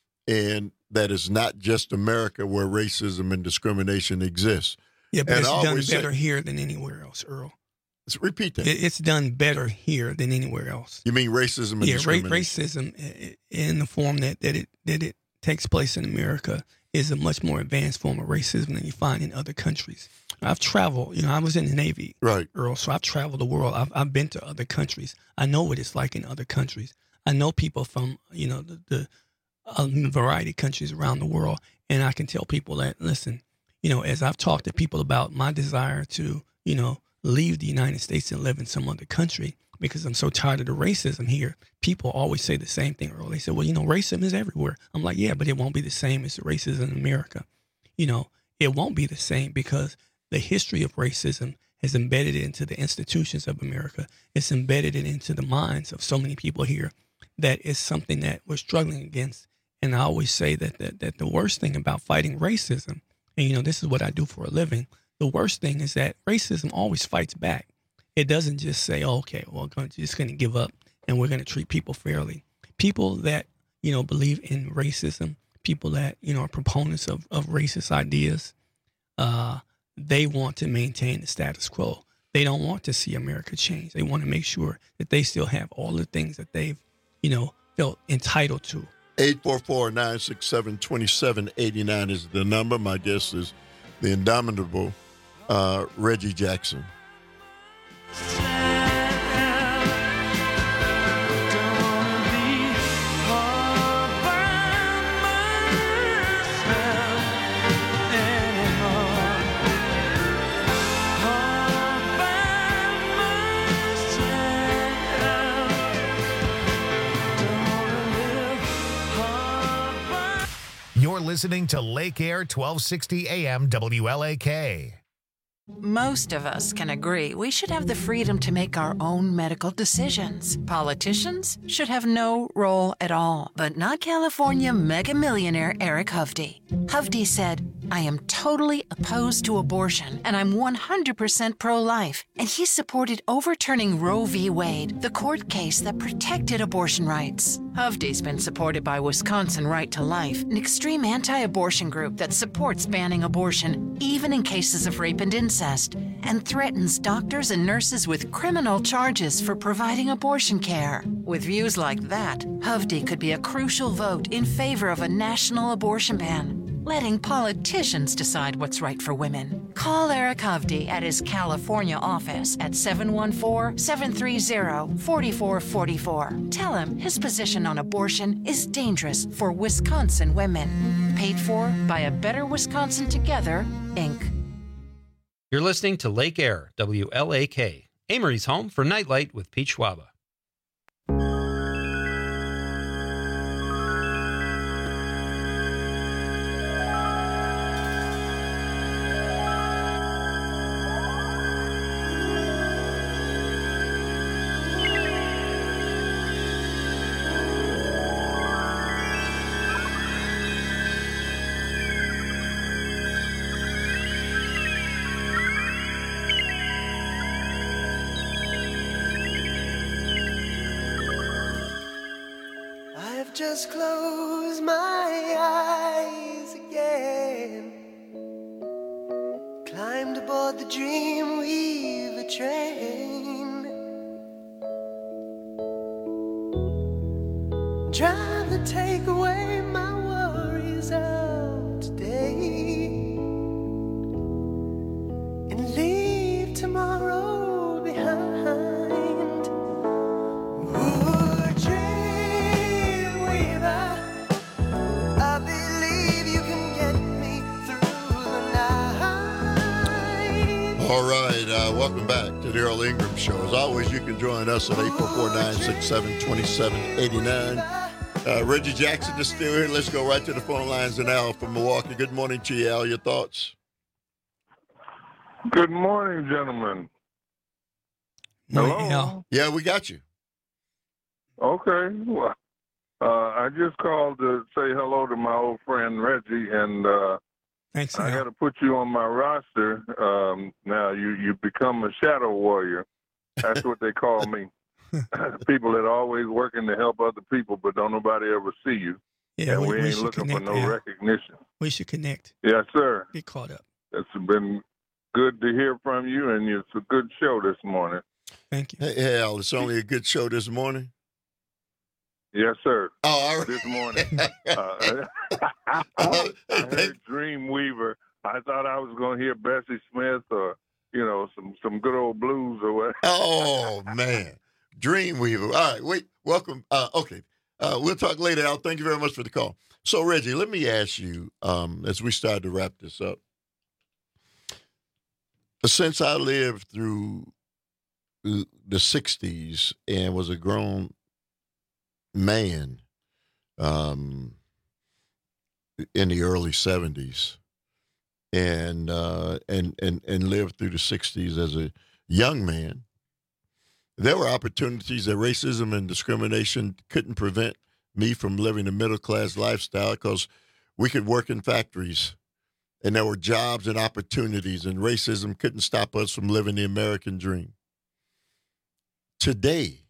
and that is not just America where racism and discrimination exists. Yeah, but and it's I done always better say, here than anywhere else, Earl. Let's repeat that. It, it's done better here than anywhere else. You mean racism and yeah, ra- discrimination? racism in the form that, that it that it takes place in America is a much more advanced form of racism than you find in other countries. I've traveled, you know, I was in the Navy, right, Earl, so I've traveled the world. I've, I've been to other countries. I know what it's like in other countries. I know people from, you know, the, the a variety of countries around the world, and I can tell people that, listen, you know, as I've talked to people about my desire to, you know, leave the United States and live in some other country because I'm so tired of the racism here, people always say the same thing, Earl. They say, well, you know, racism is everywhere. I'm like, yeah, but it won't be the same as the racism in America. You know, it won't be the same because the history of racism has embedded it into the institutions of America. It's embedded it into the minds of so many people here that is something that we're struggling against. And I always say that, that that the worst thing about fighting racism, and, you know, this is what I do for a living, the worst thing is that racism always fights back. It doesn't just say, oh, okay, well, we're just going to give up and we're going to treat people fairly. People that, you know, believe in racism, people that, you know, are proponents of, of racist ideas, uh, they want to maintain the status quo. They don't want to see America change. They want to make sure that they still have all the things that they've, you know, felt entitled to. eight four four, nine six seven, two seven eight nine is the number. My guest is the indomitable uh, Reggie Jackson. You're listening to Lake Air twelve sixty A M W L A K. Most of us can agree we should have the freedom to make our own medical decisions. Politicians should have no role at all, but not California mega millionaire Eric Hovde. Hovde said, "I am totally opposed to abortion, and I'm one hundred percent pro-life." And he supported overturning Roe v. Wade, the court case that protected abortion rights. Hovde's been supported by Wisconsin Right to Life, an extreme anti-abortion group that supports banning abortion, even in cases of rape and incest, and threatens doctors and nurses with criminal charges for providing abortion care. With views like that, Hovde could be a crucial vote in favor of a national abortion ban, letting politicians decide what's right for women. Call Eric Hovde at his California office at seven one four, seven three zero, four four four four. Tell him his position on abortion is dangerous for Wisconsin women. Paid for by A Better Wisconsin Together, Incorporated. You're listening to Lake Air, W L A K, Amory's home for Nightlight with Pete Schwaba. Just close my eyes again. Climbed aboard the Dreamweaver train. Drive to take away my worries of today and leave tomorrow behind. All right, uh, welcome back to the Earl Ingram Show. As always, you can join us at eight four four, nine six seven, two seven eight nine. Uh, Reggie Jackson is still here. Let's go right to the phone lines and Al from Milwaukee. Good morning to you, Al. Your thoughts? Good morning, gentlemen. Morning, Al. Yeah, we got you. Okay. Well, uh, I just called to say hello to my old friend Reggie, and uh, Thanks, I Al. got to put you on my roster. Um, now you you become a shadow warrior. That's what they call me. People that are always working to help other people, but don't nobody ever see you. Yeah, and we, we, we ain't should looking connect, for no Al. recognition. We should connect. Yes, sir. Get caught up. It's been good to hear from you, and it's a good show this morning. Thank you. Hey, hey, Al, it's only a good show this morning. Yes, sir. Oh, all right. This morning. uh, I heard Dreamweaver. I thought I was going to hear Bessie Smith or, you know, some, some good old blues or what. Oh, man. Dreamweaver. All right, wait. Welcome. Uh, okay. Uh, we'll talk later, Al. Thank you very much for the call. So, Reggie, let me ask you, um, as we start to wrap this up. Since I lived through the sixties and was a grown man um, in the early seventies, and uh, and and and lived through the sixties as a young man, there were opportunities that racism and discrimination couldn't prevent me from living a middle class lifestyle, because we could work in factories, and there were jobs and opportunities, and racism couldn't stop us from living the American dream. Today,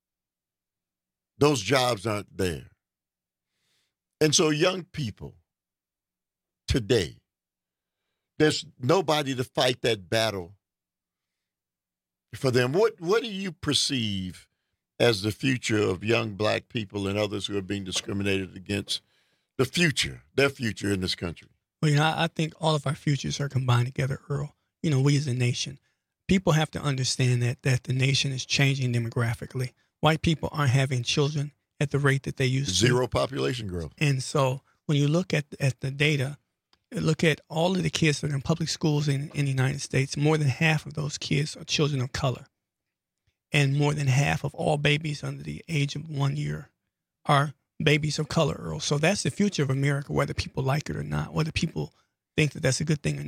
those jobs aren't there. And so young people today, there's nobody to fight that battle for them. What what do you perceive as the future of young black people and others who are being discriminated against, the future, their future in this country? Well, you know, I, I think all of our futures are combined together, Earl. You know, we as a nation, people have to understand that that the nation is changing demographically. White people aren't having children at the rate that they used to. Zero population growth. And so when you look at at the data, look at all of the kids that are in public schools in, in the United States, more than half of those kids are children of color. And more than half of all babies under the age of one year are babies of color, Earl. So that's the future of America, whether people like it or not, whether people think that that's a good thing or not.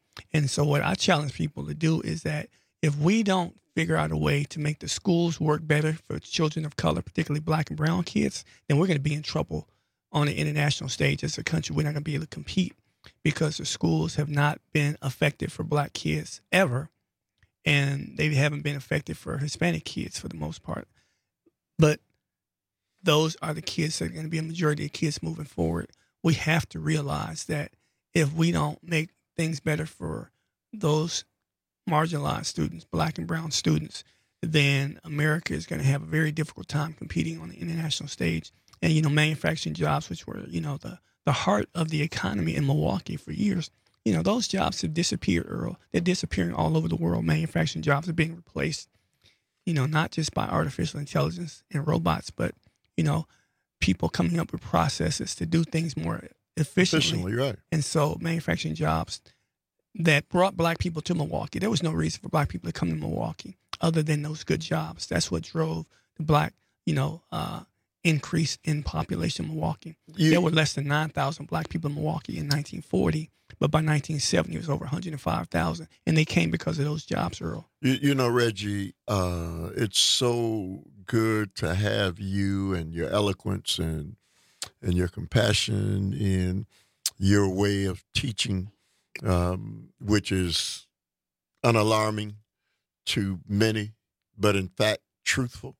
And so what I challenge people to do is that if we don't figure out a way to make the schools work better for children of color, particularly black and brown kids, then we're going to be in trouble on the international stage as a country. We're not going to be able to compete because the schools have not been effective for black kids ever, and they haven't been effective for Hispanic kids for the most part. But those are the kids that are going to be a majority of kids moving forward. We have to realize that if we don't make things better for those marginalized students, black and brown students, then America is going to have a very difficult time competing on the international stage. And, you know, manufacturing jobs, which were, you know, the, the heart of the economy in Milwaukee for years, you know, those jobs have disappeared, Earl. They're disappearing all over the world. Manufacturing jobs are being replaced, you know, not just by artificial intelligence and robots, but, you know, people coming up with processes to do things more efficiently. Efficiently, right. And so manufacturing jobs that brought black people to Milwaukee, there was no reason for black people to come to Milwaukee other than those good jobs. That's what drove the black, you know, uh, increase in population in Milwaukee. You, there were less than nine thousand black people in Milwaukee in nineteen forty, but by nineteen seventy, it was over one hundred five thousand, and they came because of those jobs, Earl. You, you know, Reggie, uh, it's so good to have you and your eloquence and and your compassion in your way of teaching, um, which is unalarming to many, but in fact truthful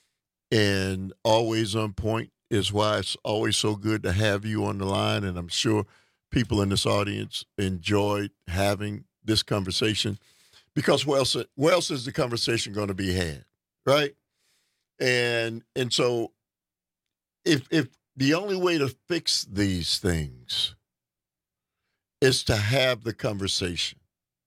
and always on point, is why it's always so good to have you on the line. And I'm sure people in this audience enjoyed having this conversation, because where else, where else is the conversation going to be had, right? And and so if if the only way to fix these things is to have the conversation,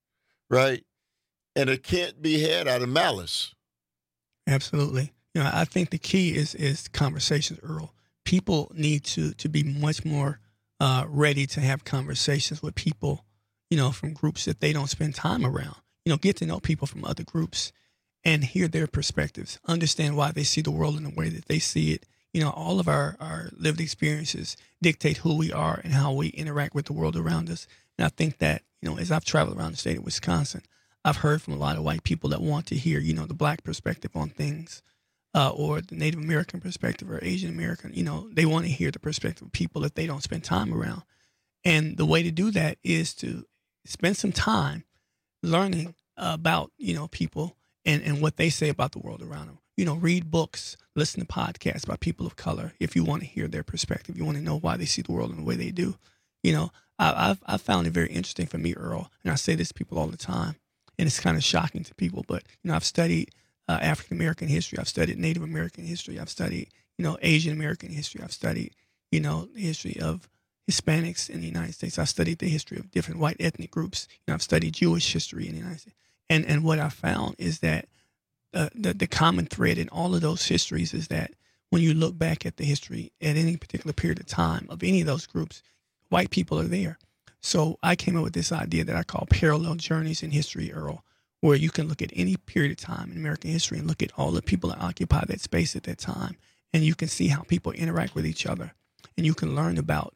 right? And it can't be had out of malice. Absolutely. You know, I think the key is is conversations, Earl. People need to to be much more uh, ready to have conversations with people, you know, from groups that they don't spend time around. You know, get to know people from other groups and hear their perspectives, understand why they see the world in the way that they see it. You know, all of our, our lived experiences dictate who we are and how we interact with the world around us. And I think that, you know, as I've traveled around the state of Wisconsin, I've heard from a lot of white people that want to hear, you know, the black perspective on things, uh, or the Native American perspective or Asian American. You know, they want to hear the perspective of people that they don't spend time around. And the way to do that is to spend some time learning about, you know, people and, and what they say about the world around them. You know, read books, listen to podcasts by people of color if you want to hear their perspective. You want to know why they see the world in the way they do. You know, I, I've, I've found it very interesting for me, Earl, and I say this to people all the time, and it's kind of shocking to people, but, you know, I've studied uh, African-American history. I've studied Native American history. I've studied, you know, Asian American history. I've studied, you know, the history of Hispanics in the United States. I've studied the history of different white ethnic groups. You know, I've studied Jewish history in the United States. And, and what I found is that uh, the, the common thread in all of those histories is that when you look back at the history at any particular period of time of any of those groups, white people are there. So I came up with this idea that I call parallel journeys in history, Earl, where you can look at any period of time in American history and look at all the people that occupy that space at that time. And you can see how people interact with each other. And you can learn about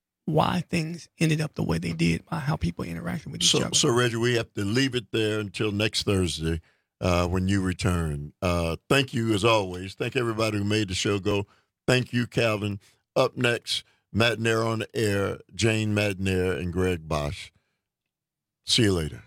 why things ended up the way they did by how people interacted with each so, other. So, Reggie, we have to leave it there until next Thursday uh, when you return. Uh, thank you, as always. Thank everybody who made the show go. Thank you, Calvin. Up next, Matt Nair on the air, Jane Madnair and Greg Bosch. See you later.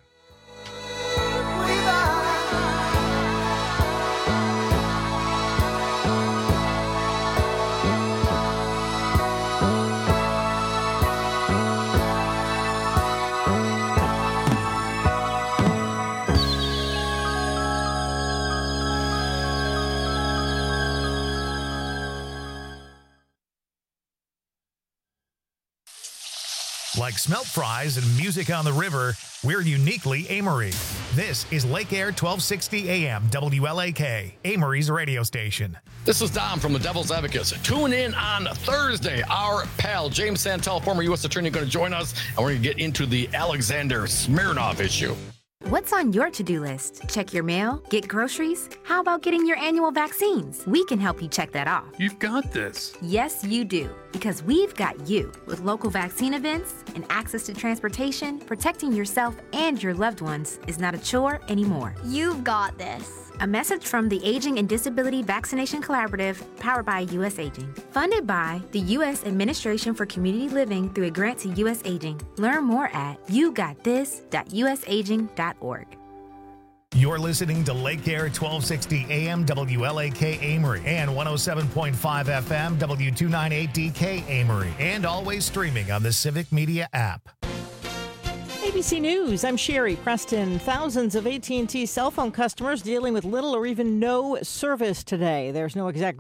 Like smelt fries and music on the river, we're uniquely Amory. This is Lake Air twelve sixty A M W L A K, Amory's radio station. This is Dom from the Devil's Advocates. Tune in on Thursday. Our pal, James Santel, former U S attorney, going to join us, and we're going to get into the Alexander Smirnov issue. What's on your to-do list? Check your mail? Get groceries? How about getting your annual vaccines? We can help you check that off. You've got this. Yes, you do. Because we've got you. With local vaccine events and access to transportation, protecting yourself and your loved ones is not a chore anymore. You've got this. A message from the Aging and Disability Vaccination Collaborative, powered by U S Aging. Funded by the U S Administration for Community Living through a grant to U S Aging. Learn more at you got this dot u s aging dot org. You're listening to Lake Air twelve sixty A M W L A K Amory and one oh seven point five F M W two ninety-eight D K Amory, and always streaming on the Civic Media app. A B C News, I'm Sherry Preston. Thousands of A T and T cell phone customers dealing with little or even no service today. There's no exact